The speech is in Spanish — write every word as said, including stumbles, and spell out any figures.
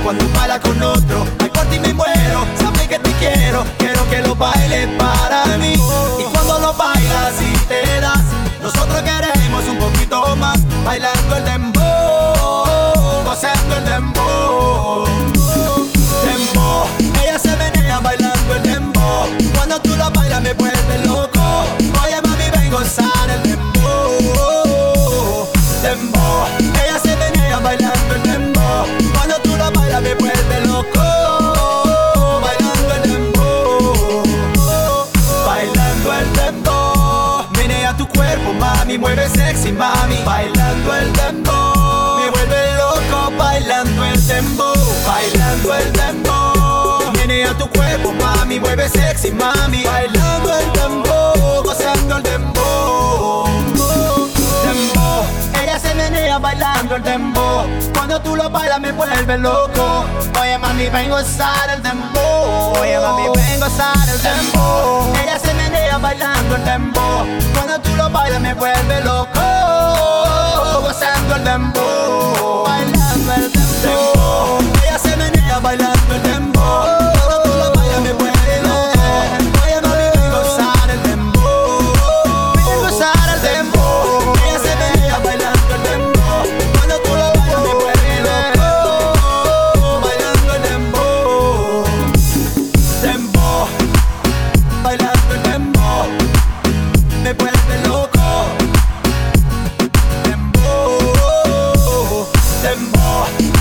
cuando baila con otro. Ay, por ti me muero, sabes que te quiero. Quiero que lo bailes para mí. Y cuando lo bailas y te das, nosotros queremos un poquito más. Bailando el dembow, gozando el dembow. Dembow, ella se menea bailando el dembow. Cuando tú lo bailas me vuelve loco. Oye mami, ven gozar el dembow. Dembow, ella se menea bailando el dembow. Cuando tú lo bailas me vuelve loco. Bailando el dembow, bailando el dembow. Menea tu cuerpo mami, mueve sexy mami. Bailando el dembow, me vuelve loco. Bailando el dembow, bailando el dembow. Menea tu cuerpo mami, mueve sexy mami. Bailando el dembow, gozando el dembow. Dembow, ella se menea bailando el dembow. Cuando tú lo bailas me vuelve loco. Oye mami, ven gozar el dembow. Oye mami, ven gozar el dembow. Ella se menea bailando el dembow. Cuando tú lo bailas me vuelve loco. Gozando el dembow, bailando el dembow. Ella se menea bailando el dembow. Cuando tú lo bailas me vuelve loco. Oye mami, ven gozar el dembow. Ven gozar el dembow. Ella se menea bailando el dembow. Cuando tú lo bailas me vuelve loco. Bailando el dembow. Dembow, bailando el dembow. Me vuelve loco. Dembow, dembow.